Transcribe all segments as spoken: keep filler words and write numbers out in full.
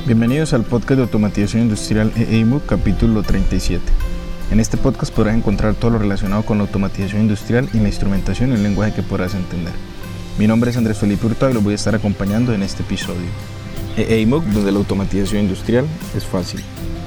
Bienvenidos al podcast de automatización industrial E E I M U C, capítulo treinta y siete. En este podcast podrás encontrar todo lo relacionado con la automatización industrial y la instrumentación en un lenguaje que podrás entender. Mi nombre es Andrés Felipe Hurtado y los voy a estar acompañando en este episodio. E E I M U C, donde la automatización industrial es fácil.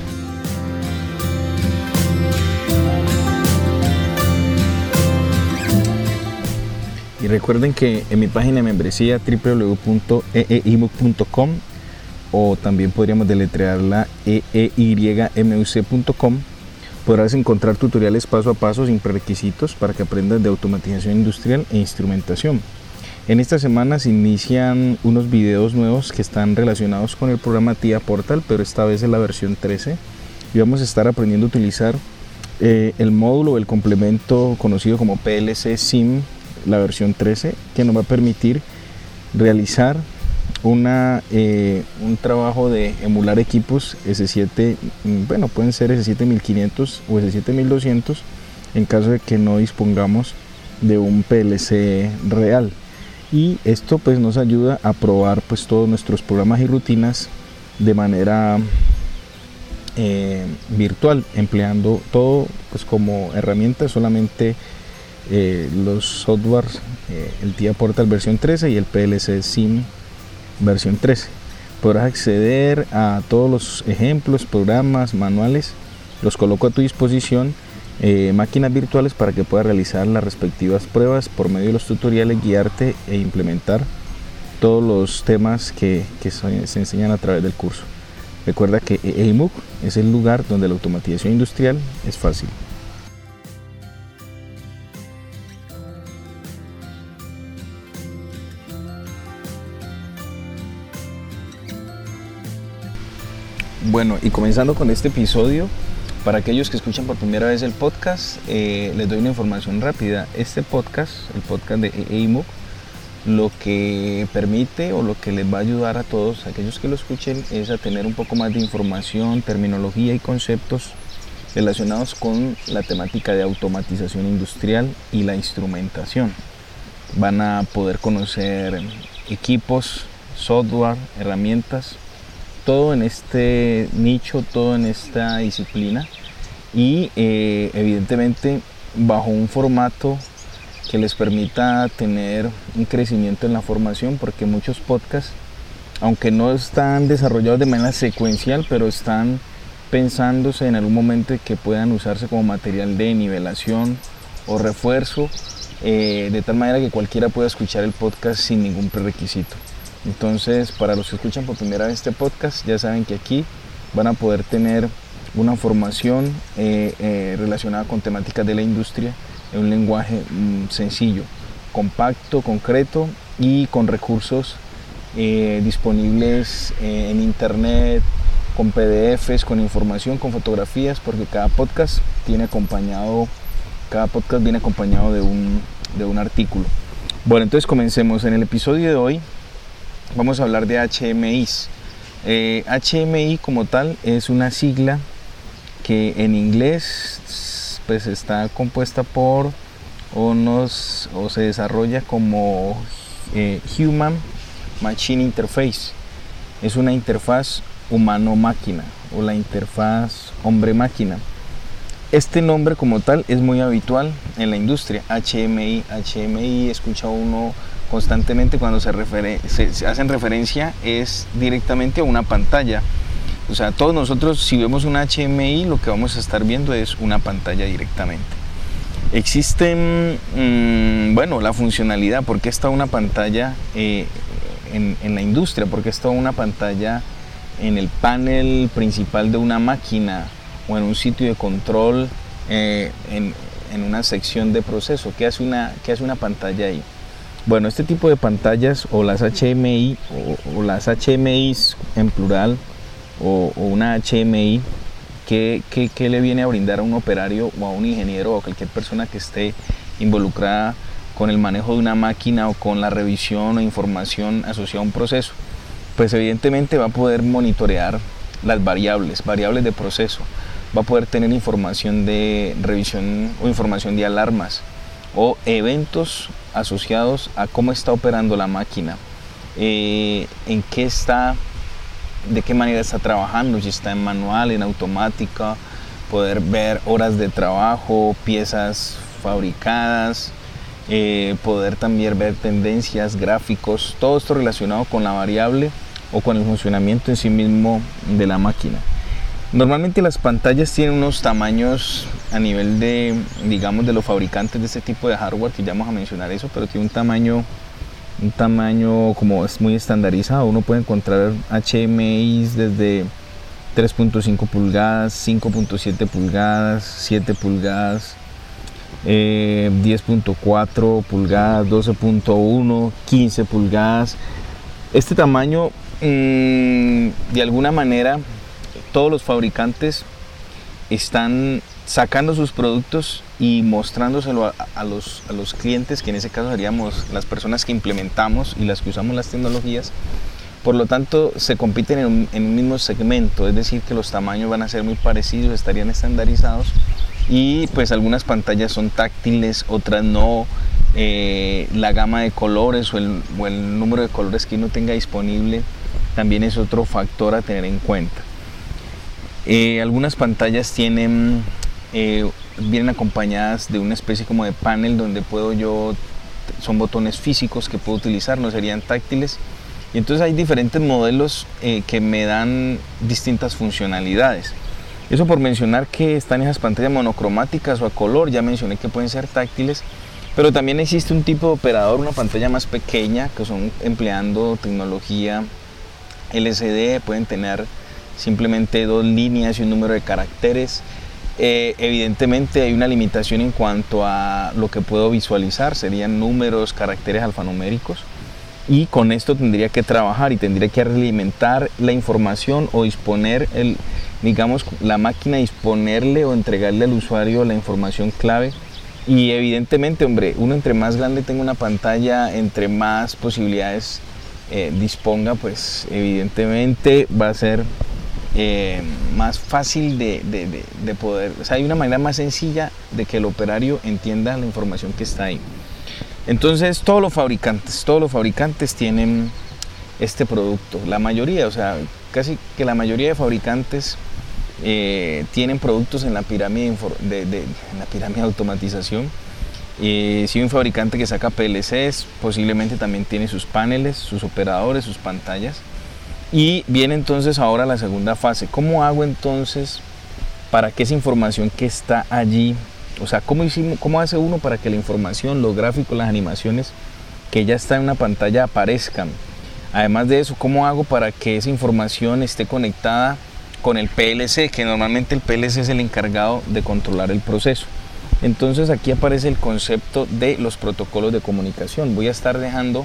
Y recuerden que en mi página de membresía w w w punto e e i m u c punto com o también podríamos deletrearla e e y m u c punto com podrás encontrar tutoriales paso a paso sin prerequisitos para que aprendas de automatización industrial e instrumentación. En esta semana se inician unos videos nuevos que están relacionados con el programa T I A Portal, pero esta vez es la versión trece y vamos a estar aprendiendo a utilizar eh, el módulo o el complemento conocido como P L C SIM, la versión trece, que nos va a permitir realizar una, eh, un trabajo de emular equipos S siete, bueno, pueden ser S siete mil quinientos o S siete mil doscientos en caso de que no dispongamos de un P L C real, y esto pues nos ayuda a probar pues todos nuestros programas y rutinas de manera eh, virtual, empleando todo pues como herramienta solamente eh, los softwares, eh, el T I A Portal versión trece y el P L C SIM versión trece. Podrás acceder a todos los ejemplos, programas, manuales, los coloco a tu disposición, eh, máquinas virtuales para que puedas realizar las respectivas pruebas por medio de los tutoriales, guiarte e implementar todos los temas que, que se, se enseñan a través del curso. Recuerda que E E I M U C es el lugar donde la automatización industrial es fácil. Bueno, y comenzando con este episodio, para aquellos que escuchan por primera vez el podcast, eh, les doy una información rápida. Este podcast, el podcast de E E I M U C, lo que permite o lo que les va a ayudar a todos aquellos que lo escuchen es a tener un poco más de información, terminología y conceptos relacionados con la temática de automatización industrial y la instrumentación. Van a poder conocer equipos, software, herramientas, todo en este nicho, todo en esta disciplina, y eh, evidentemente bajo un formato que les permita tener un crecimiento en la formación, porque muchos podcasts, aunque no están desarrollados de manera secuencial, pero están pensándose en algún momento que puedan usarse como material de nivelación o refuerzo, eh, de tal manera que cualquiera pueda escuchar el podcast sin ningún prerequisito. Entonces, para los que escuchan por primera vez este podcast, ya saben que aquí van a poder tener una formación eh, eh, relacionada con temáticas de la industria en un lenguaje mm, sencillo, compacto, concreto y con recursos eh, disponibles eh, en internet, con P D Fs, con información, con fotografías, porque cada podcast tiene acompañado, cada podcast viene acompañado de un, de un artículo. Bueno, entonces comencemos. En el episodio de hoy vamos a hablar de H M Is. Eh, H M I como tal es una sigla que en inglés pues está compuesta por unos, o se desarrolla como eh, Human Machine Interface. Es una interfaz humano-máquina o la interfaz hombre-máquina. Este nombre como tal es muy habitual en la industria. H M I, H M I, escucha uno constantemente cuando se, refere- se, se hacen referencia es directamente a una pantalla. O sea, todos nosotros, si vemos una H M I, lo que vamos a estar viendo es una pantalla directamente. Existen, mmm, bueno, la funcionalidad. ¿Por qué está una pantalla eh, en, en la industria? ¿Por qué está una pantalla en el panel principal de una máquina o en un sitio de control, eh, en, en una sección de proceso? ¿Qué hace una, qué hace una pantalla ahí? Bueno, este tipo de pantallas, o las H M I o, o las H M Is en plural, o, o una H M I, ¿qué, qué, qué le viene a brindar a un operario o a un ingeniero o a cualquier persona que esté involucrada con el manejo de una máquina o con la revisión o información asociada a un proceso? Pues evidentemente va a poder monitorear las variables, variables de proceso, va a poder tener información de revisión o información de alarmas o eventos asociados a cómo está operando la máquina, eh, en qué está de qué manera está trabajando, si está en manual, en automática, poder ver horas de trabajo, piezas fabricadas, eh, poder también ver tendencias, gráficos, todo esto relacionado con la variable o con el funcionamiento en sí mismo de la máquina. Normalmente las pantallas tienen unos tamaños a nivel de, digamos, de los fabricantes de este tipo de hardware, que ya vamos a mencionar eso, pero tiene un tamaño, un tamaño como es muy estandarizado. Uno puede encontrar H M Is desde tres punto cinco pulgadas, cinco punto siete pulgadas, siete pulgadas, eh, diez punto cuatro pulgadas, doce punto uno, quince pulgadas. Este tamaño, mmm, de alguna manera, todos los fabricantes están sacando sus productos y mostrándoselo a, a, los, a los clientes, que en ese caso seríamos las personas que implementamos y las que usamos las tecnologías. Por lo tanto, se compiten en un, en un mismo segmento, es decir, que los tamaños van a ser muy parecidos, estarían estandarizados, y pues algunas pantallas son táctiles, otras no. Eh, la gama de colores o el, o el número de colores que uno tenga disponible también es otro factor a tener en cuenta. Eh, algunas pantallas tienen, eh, vienen acompañadas de una especie como de panel donde puedo yo, son botones físicos que puedo utilizar, no serían táctiles, y entonces hay diferentes modelos eh, que me dan distintas funcionalidades. Eso por mencionar que están esas pantallas monocromáticas o a color, ya mencioné que pueden ser táctiles, pero también existe un tipo de operador, una pantalla más pequeña, que son empleando tecnología L C D, pueden tener simplemente dos líneas y un número de caracteres. Eh, evidentemente hay una limitación en cuanto a lo que puedo visualizar, serían números, caracteres alfanuméricos, y con esto tendría que trabajar y tendría que alimentar la información o disponer, el, digamos, la máquina, disponerle o entregarle al usuario la información clave. Y evidentemente, hombre, uno entre más grande tenga una pantalla, entre más posibilidades eh, disponga, pues evidentemente va a ser Eh, más fácil de, de, de, de poder, o sea, hay una manera más sencilla de que el operario entienda la información que está ahí. Entonces todos los fabricantes, todos los fabricantes tienen este producto, la mayoría, o sea, casi que la mayoría de fabricantes eh, tienen productos en la pirámide de, de, en la pirámide de automatización. Eh, si un fabricante que saca P L Cs, posiblemente también tiene sus paneles, sus operadores, sus pantallas. Y viene entonces ahora la segunda fase. ¿Cómo hago entonces para que esa información que está allí, o sea, cómo, hicimos, cómo hace uno para que la información, los gráficos, las animaciones que ya está en una pantalla aparezcan? Además de eso, ¿cómo hago para que esa información esté conectada con el P L C? Que normalmente el P L C es el encargado de controlar el proceso. Entonces aquí aparece el concepto de los protocolos de comunicación. Voy a estar dejando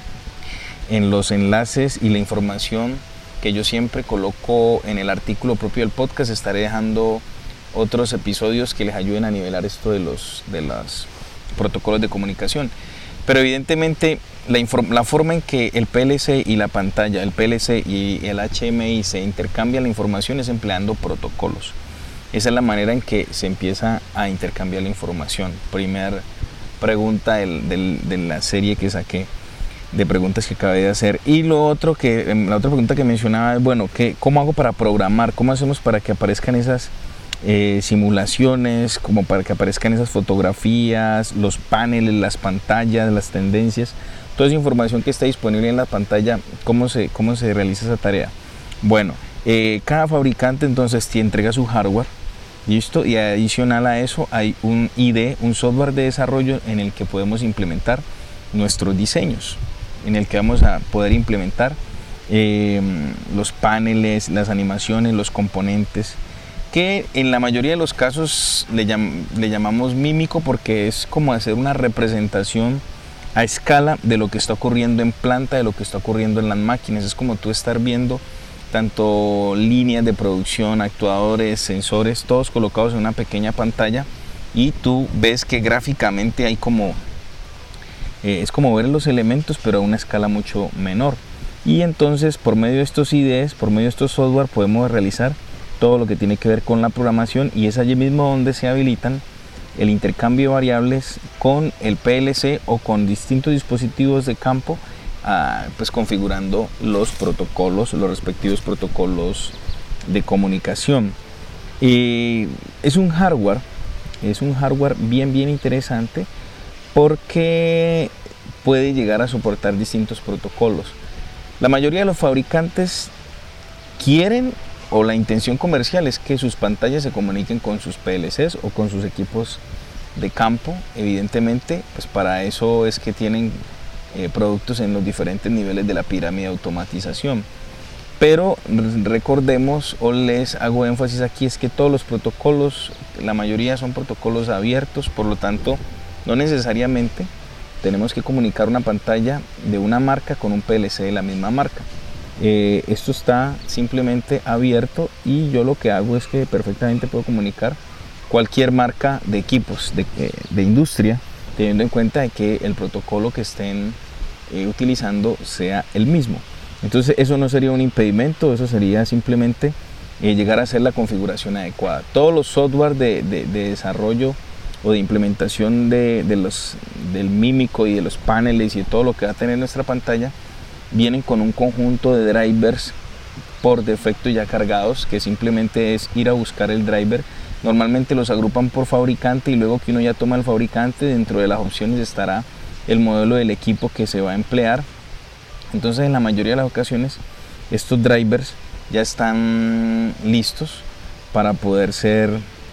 en los enlaces y la información que yo siempre coloco en el artículo propio del podcast. Estaré dejando otros episodios que les ayuden a nivelar esto de los, de los protocolos de comunicación. Pero evidentemente la, la forma en que el P L C y la pantalla, el P L C y el H M I se intercambian la información es empleando protocolos. Esa es la manera en que se empieza a intercambiar la información. Primera pregunta del, del, de la serie que saqué de preguntas que acabé de hacer. Y lo otro que, la otra pregunta que mencionaba es, bueno, ¿qué, ¿cómo hago para programar? ¿Cómo hacemos para que aparezcan esas eh, simulaciones, como para que aparezcan esas fotografías, los paneles, las pantallas, las tendencias? Toda esa información que está disponible en la pantalla, ¿cómo se, cómo se realiza esa tarea? Bueno, eh, cada fabricante entonces te entrega su hardware, ¿listo? Y adicional a eso hay un I D, un software de desarrollo en el que podemos implementar nuestros diseños, en el que vamos a poder implementar eh, los paneles, las animaciones, los componentes, que en la mayoría de los casos le, llam le llamamos mímico, porque es como hacer una representación a escala de lo que está ocurriendo en planta, de lo que está ocurriendo en las máquinas. Es como tú estar viendo tanto líneas de producción, actuadores, sensores, todos colocados en una pequeña pantalla, y tú ves que gráficamente hay como Eh, es como ver los elementos, pero a una escala mucho menor. Y entonces, por medio de estos I Ds, por medio de estos software, podemos realizar todo lo que tiene que ver con la programación, y es allí mismo donde se habilitan el intercambio de variables con el P L C o con distintos dispositivos de campo a, pues configurando los protocolos, los respectivos protocolos de comunicación. Y es un hardware, es un hardware bien bien interesante porque puede llegar a soportar distintos protocolos. La mayoría de los fabricantes quieren, o la intención comercial es que sus pantallas se comuniquen con sus P L Cs o con sus equipos de campo. Evidentemente, pues para eso es que tienen eh, productos en los diferentes niveles de la pirámide de automatización. Pero recordemos, o les hago énfasis aquí, es que todos los protocolos, la mayoría son protocolos abiertos, por lo tanto no necesariamente tenemos que comunicar una pantalla de una marca con un P L C de la misma marca. Eh, esto está simplemente abierto y yo lo que hago es que perfectamente puedo comunicar cualquier marca de equipos de, eh, de industria, teniendo en cuenta de que el protocolo que estén eh, utilizando sea el mismo. Entonces eso no sería un impedimento, eso sería simplemente eh, llegar a hacer la configuración adecuada. Todos los software de, de, de desarrollo o de implementación de, de los, del mímico y de los paneles y de todo lo que va a tener nuestra pantalla vienen con un conjunto de drivers por defecto ya cargados, que simplemente es ir a buscar el driver. Normalmente los agrupan por fabricante y luego que uno ya toma el fabricante, dentro de las opciones estará el modelo del equipo que se va a emplear. Entonces en la mayoría de las ocasiones estos drivers ya están listos para poder ser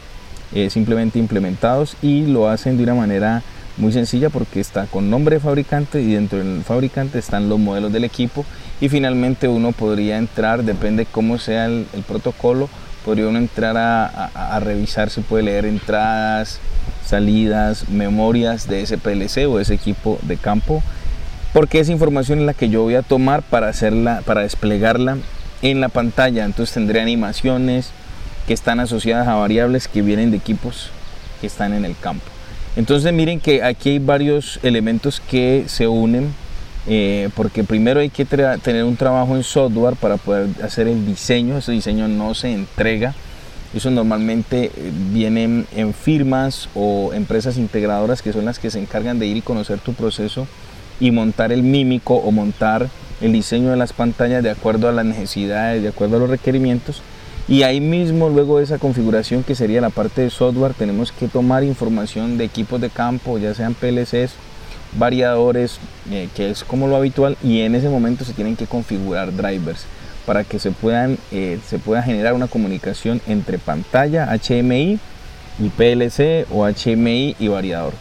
eh, simplemente implementados, y lo hacen de una manera muy sencilla porque está con nombre de fabricante y dentro del fabricante están los modelos del equipo, y finalmente uno podría entrar, depende cómo sea el, el protocolo, podría uno entrar a, a, a revisar, se puede leer entradas, salidas, memorias de ese P L C o ese equipo de campo, porque esa información es la que yo voy a tomar para hacerla, para desplegarla en la pantalla. Entonces tendré animaciones que están asociadas a variables que vienen de equipos que están en el campo. Entonces miren que aquí hay varios elementos que se unen, eh, porque primero hay que tener un trabajo en software para poder hacer el diseño. Ese diseño no se entrega, eso normalmente vienen en firmas o empresas integradoras que son las que se encargan de ir y conocer tu proceso y montar el mímico o montar el diseño de las pantallas de acuerdo a las necesidades, de acuerdo a los requerimientos. Y ahí mismo, luego de esa configuración, que sería la parte de software, tenemos que tomar información de equipos de campo, ya sean P L Cs, variadores, eh, que es como lo habitual, y en ese momento se tienen que configurar drivers para que se puedan eh, se pueda generar una comunicación entre pantalla H M I y P L C, o H M I y variador.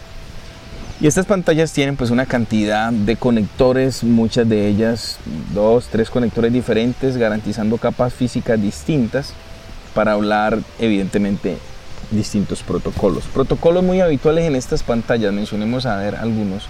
Y estas pantallas tienen pues una cantidad de conectores, muchas de ellas dos, tres conectores diferentes, garantizando capas físicas distintas para hablar evidentemente distintos protocolos. Protocolos muy habituales en estas pantallas, mencionemos a ver algunos.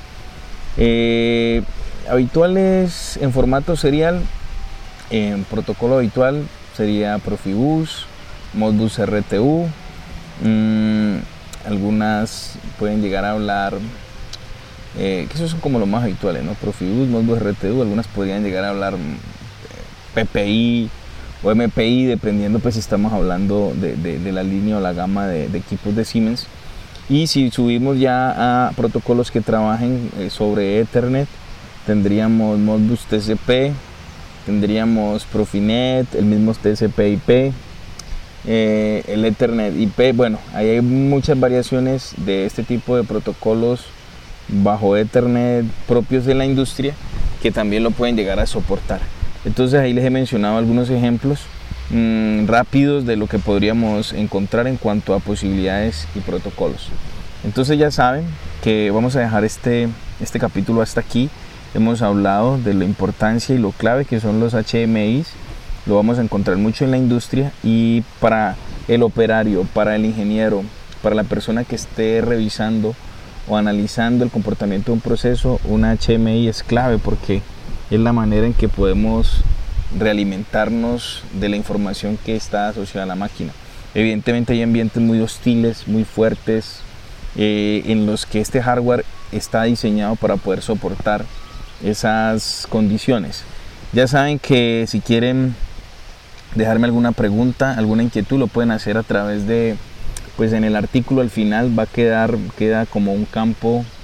Eh, habituales en formato serial, en protocolo habitual sería Profibus, Modbus R T U, mmm, algunas pueden llegar a hablar, eh, que esos son como los más habituales, ¿no? Profibus, Modbus R T U, algunas podrían llegar a hablar P P I o M P I, dependiendo pues si estamos hablando de, de, de la línea o la gama de, de equipos de Siemens. Y si subimos ya a protocolos que trabajen eh, sobre Ethernet, tendríamos Modbus T C P, tendríamos Profinet, el mismo T C P I P, eh, el Ethernet I P. Bueno, ahí hay muchas variaciones de este tipo de protocolos bajo Ethernet propios de la industria que también lo pueden llegar a soportar. Entonces ahí les he mencionado algunos ejemplos mmm, rápidos de lo que podríamos encontrar en cuanto a posibilidades y protocolos. Entonces ya saben que vamos a dejar este, este capítulo hasta aquí. Hemos hablado de la importancia y lo clave que son los H M Is. Lo vamos a encontrar mucho en la industria, y para el operario, para el ingeniero, para la persona que esté revisando o analizando el comportamiento de un proceso, una H M I es clave porque es la manera en que podemos realimentarnos de la información que está asociada a la máquina. Evidentemente hay ambientes muy hostiles, muy fuertes, eh, en los que este hardware está diseñado para poder soportar esas condiciones. Ya saben que si quieren dejarme alguna pregunta, alguna inquietud, lo pueden hacer a través de, pues en el artículo al final va a quedar queda como un campo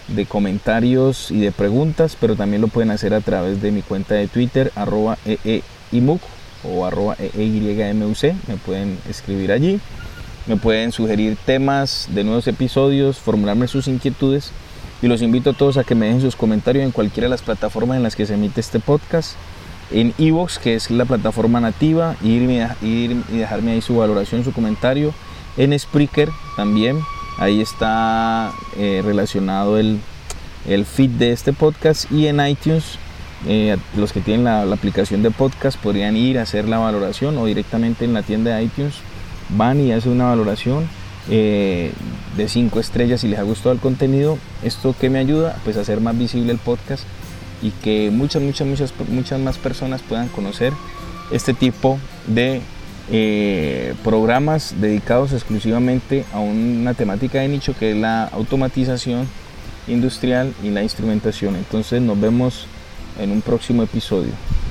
de comentarios y de preguntas, pero también lo pueden hacer a través de mi cuenta de Twitter, arroba eeimuk o arroba eeymuc. Me pueden escribir allí, me pueden sugerir temas de nuevos episodios, formularme sus inquietudes, y los invito a todos a que me dejen sus comentarios en cualquiera de las plataformas en las que se emite este podcast. En iVoox, que es la plataforma nativa, ir, ir y dejarme ahí su valoración, su comentario. En Spreaker también, ahí está eh, relacionado el, el feed de este podcast. Y en iTunes, eh, los que tienen la, la aplicación de podcast podrían ir a hacer la valoración, o directamente en la tienda de iTunes van y hacen una valoración eh, de cinco estrellas si les ha gustado el contenido. ¿Esto qué me ayuda? Pues a hacer más visible el podcast y que muchas, muchas, muchas, muchas más personas puedan conocer este tipo de eh, programas dedicados exclusivamente a una temática de nicho, que es la automatización industrial y la instrumentación. Entonces nos vemos en un próximo episodio.